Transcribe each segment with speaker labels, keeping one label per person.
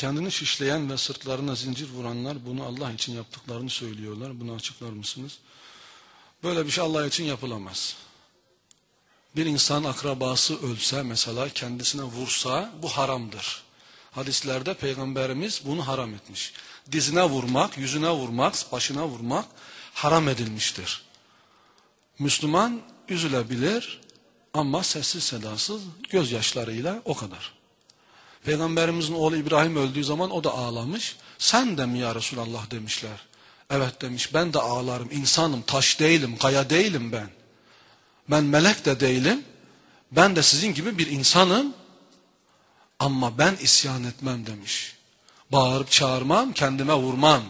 Speaker 1: Kendini şişleyen ve sırtlarına zincir vuranlar bunu Allah için yaptıklarını söylüyorlar. Bunu açıklar mısınız? Böyle bir şey Allah için yapılamaz. Bir insan akrabası ölse mesela, kendisine vursa bu haramdır. Hadislerde Peygamberimiz bunu haram etmiş. Dizine vurmak, yüzüne vurmak, başına vurmak haram edilmiştir. Müslüman üzülebilir ama sessiz sedasız gözyaşlarıyla, o kadar. Peygamberimizin oğlu İbrahim öldüğü zaman o da ağlamış. Sen de mi ya Resulallah demişler. Evet demiş, ben de ağlarım, insanım, taş değilim, kaya değilim ben. Ben melek de değilim, ben de sizin gibi bir insanım ama ben isyan etmem demiş. Bağırıp çağırmam, kendime vurmam.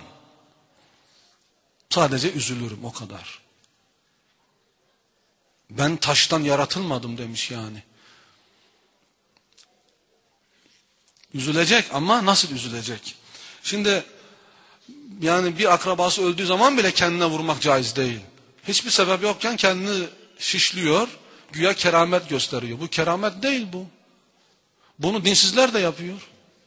Speaker 1: Sadece üzülürüm, o kadar. Ben taştan yaratılmadım demiş yani. Üzülecek ama nasıl üzülecek? Şimdi yani bir akrabası öldüğü zaman bile kendine vurmak caiz değil. Hiçbir sebep yokken kendini şişliyor, güya keramet gösteriyor. Bu keramet değil bu. Bunu dinsizler de yapıyor.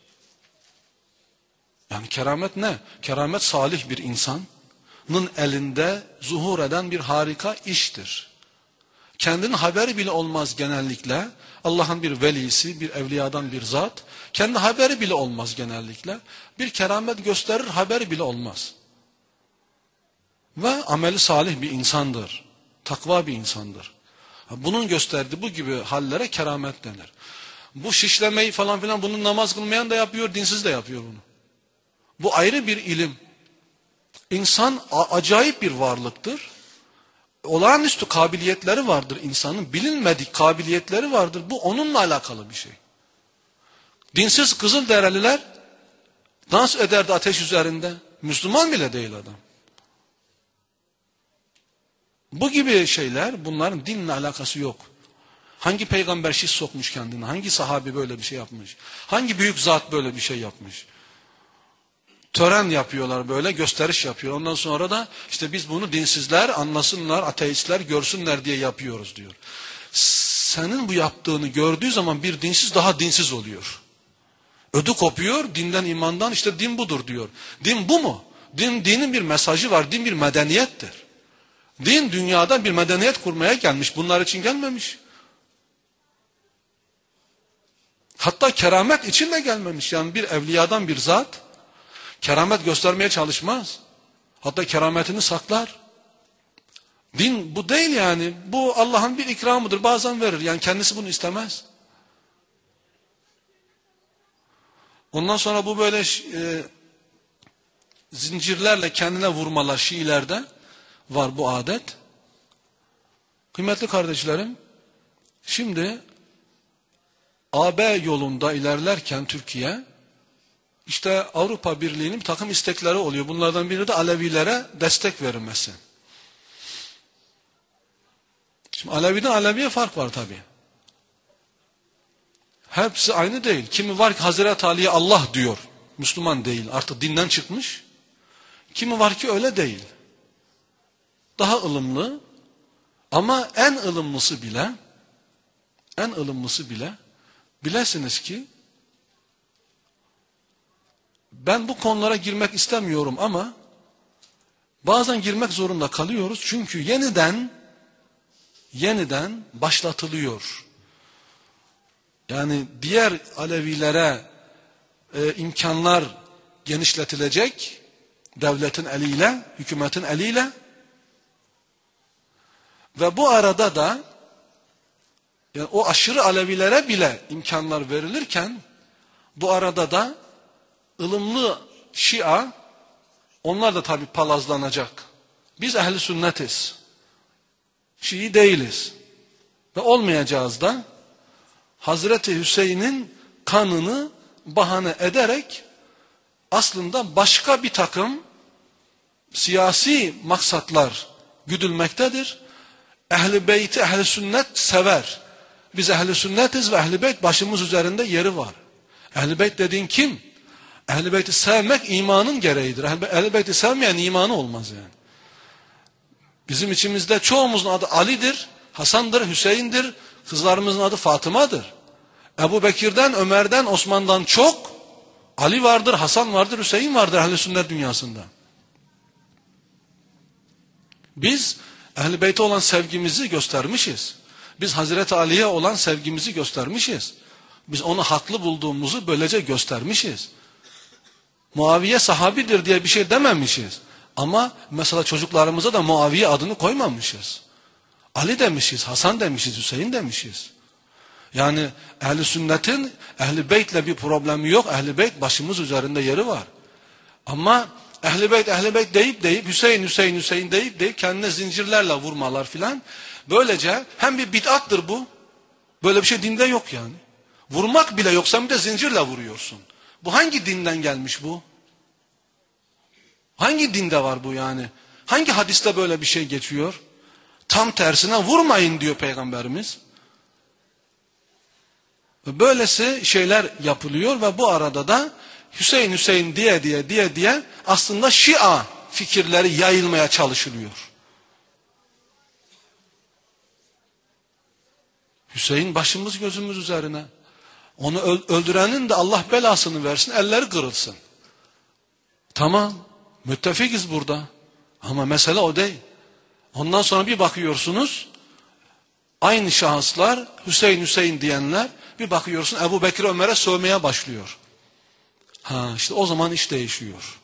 Speaker 1: Yani keramet ne? Keramet salih bir insanın elinde zuhur eden bir harika iştir. Kendinin haberi bile olmaz genellikle. Allah'ın bir velisi, bir evliyadan bir zat. Kendi haberi bile olmaz genellikle. Bir keramet gösterir, haberi bile olmaz. Ve ameli salih bir insandır. Takva bir insandır. Bunun gösterdiği bu gibi hallere keramet denir. Bu şişlemeyi falan filan, bunu namaz kılmayan da yapıyor, dinsiz de yapıyor bunu. Bu ayrı bir ilim. İnsan acayip bir varlıktır. Olağanüstü kabiliyetleri vardır insanın. Bilinmedik kabiliyetleri vardır. Bu onunla alakalı bir şey. Dinsiz Kızılderililer dans ederdi ateş üzerinde. Müslüman bile değil adam. Bu gibi şeyler, bunların dinle alakası yok. Hangi peygamber şiş sokmuş kendine? Hangi sahabi böyle bir şey yapmış? Hangi büyük zat böyle bir şey yapmış? Tören yapıyorlar, böyle gösteriş yapıyor. Ondan sonra da işte biz bunu dinsizler anlasınlar, ateistler görsünler diye yapıyoruz diyor. Senin bu yaptığını gördüğü zaman bir dinsiz daha dinsiz oluyor. Ödü kopuyor dinden, imandan, işte din budur diyor. Din bu mu? Dinin bir mesajı var, din bir medeniyettir. Din dünyada bir medeniyet kurmaya gelmiş, bunlar için gelmemiş. Hatta keramet için de gelmemiş. Yani bir evliyadan bir zat keramet göstermeye çalışmaz. Hatta kerametini saklar. Din bu değil yani. Bu Allah'ın bir ikramıdır. Bazen verir. Yani kendisi bunu istemez. Ondan sonra bu böyle zincirlerle kendine vurmalar Şiilerde var bu adet. Kıymetli kardeşlerim, şimdi AB yolunda ilerlerken Türkiye, İşte Avrupa Birliği'nin bir takım istekleri oluyor. Bunlardan biri de Alevilere destek verilmesi. Şimdi Alevi'den Alevi'ye fark var tabi. Hepsi aynı değil. Kimi var ki Hazreti Ali'ye Allah diyor. Müslüman değil. Artık dinden çıkmış. Kimi var ki öyle değil. Daha ılımlı. Ama en ılımlısı bile bilesiniz ki ben bu konulara girmek istemiyorum ama bazen girmek zorunda kalıyoruz. Çünkü yeniden başlatılıyor. Yani diğer Alevilere imkanlar genişletilecek devletin eliyle, hükümetin eliyle ve bu arada da yani o aşırı Alevilere bile imkanlar verilirken bu arada da ılımlı Şia, onlar da tabi palazlanacak. Biz ehli sünnetiz. Şii değiliz. Ve olmayacağız da Hazreti Hüseyin'in kanını bahane ederek aslında başka bir takım siyasi maksatlar güdülmektedir. Ehl-i Beyt'i ehl-i sünnet sever. Biz ehl-i sünnetiz ve ehl-i beyt başımız üzerinde yeri var. Ehl-i beyt dediğin kim? Ehl-i beyti sevmek imanın gereğidir. Ehl-i beyti sevmeyen imanı olmaz yani. Bizim içimizde çoğumuzun adı Ali'dir, Hasan'dır, Hüseyin'dir. Kızlarımızın adı Fatıma'dır. Ebu Bekir'den, Ömer'den, Osman'dan çok Ali vardır, Hasan vardır, Hüseyin vardır ehl-i sünnet dünyasında. Biz ehl-i beyte olan sevgimizi göstermişiz. Biz Hazreti Ali'ye olan sevgimizi göstermişiz. Biz onu haklı bulduğumuzu böylece göstermişiz. Muaviye sahabidir diye bir şey dememişiz. Ama mesela çocuklarımıza da Muaviye adını koymamışız. Ali demişiz, Hasan demişiz, Hüseyin demişiz. Yani ehl-i sünnetin ehl-i beytle bir problemi yok. Ehl-i beyt başımız üzerinde yeri var. Ama ehl-i beyt deyip Hüseyin deyip kendine zincirlerle vurmalar filan. Böylece hem bir bid'attır bu. Böyle bir şey dinde yok yani. Vurmak bile yoksa bir de zincirle vuruyorsun. Bu hangi dinden gelmiş bu? Hangi dinde var bu yani? Hangi hadiste böyle bir şey geçiyor? Tam tersine vurmayın diyor Peygamberimiz. Böylesi şeyler yapılıyor ve bu arada da Hüseyin diye aslında Şia fikirleri yayılmaya çalışılıyor. Hüseyin başımız gözümüz üzerine. Onu öldürenin de Allah belasını versin, elleri kırılsın. Tamam, müttefikiz burada. Ama mesele o değil. Ondan sonra bir bakıyorsunuz, aynı şahıslar, Hüseyin diyenler, bir bakıyorsun Ebu Bekir Ömer'e sövmeye başlıyor. İşte o zaman iş değişiyor.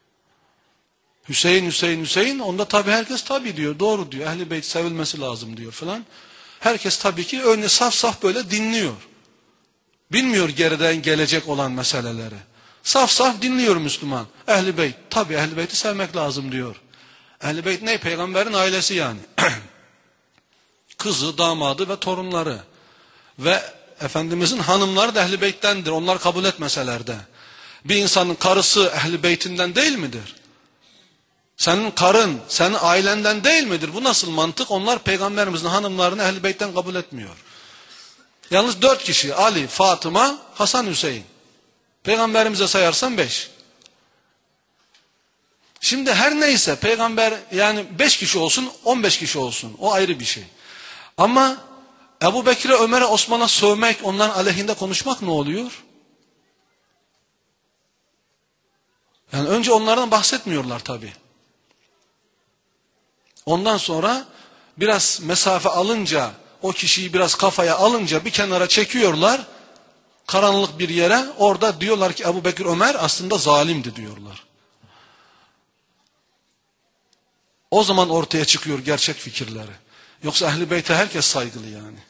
Speaker 1: Hüseyin, onda tabii herkes tabii diyor, doğru diyor, Ehl-i Beyt sevilmesi lazım diyor falan. Herkes tabii ki önüne saf böyle dinliyor. Bilmiyor geriden gelecek olan meseleleri. Saf dinliyor Müslüman. Ehl-i Beyt, tabii Ehl-i Beyt'i sevmek lazım diyor. Ehl-i Beyt ne? Peygamberin ailesi yani. Kızı, damadı ve torunları. Ve Efendimizin hanımları da Ehl-i Beyt'tendir. Onlar kabul etmeseler de. Bir insanın karısı Ehl-i Beyt'inden değil midir? Senin karın, senin ailenden değil midir? Bu nasıl mantık? Onlar Peygamberimizin hanımlarını Ehl-i Beyt'ten kabul etmiyor. Yalnız 4 kişi, Ali, Fatıma, Hasan, Hüseyin. Peygamberimize sayarsan 5. Şimdi her neyse peygamber yani 5 kişi olsun, 15 kişi olsun. O ayrı bir şey. Ama Ebu Bekir'e, Ömer'e, Osman'a sövmek, onların aleyhinde konuşmak ne oluyor? Yani önce onlardan bahsetmiyorlar tabii. Ondan sonra biraz mesafe alınca, o kişiyi biraz kafaya alınca bir kenara çekiyorlar. Karanlık bir yere, orada diyorlar ki Ebu Bekir Ömer aslında zalimdi diyorlar. O zaman ortaya çıkıyor gerçek fikirleri. Yoksa Ehl-i Beyt'e herkes saygılı yani.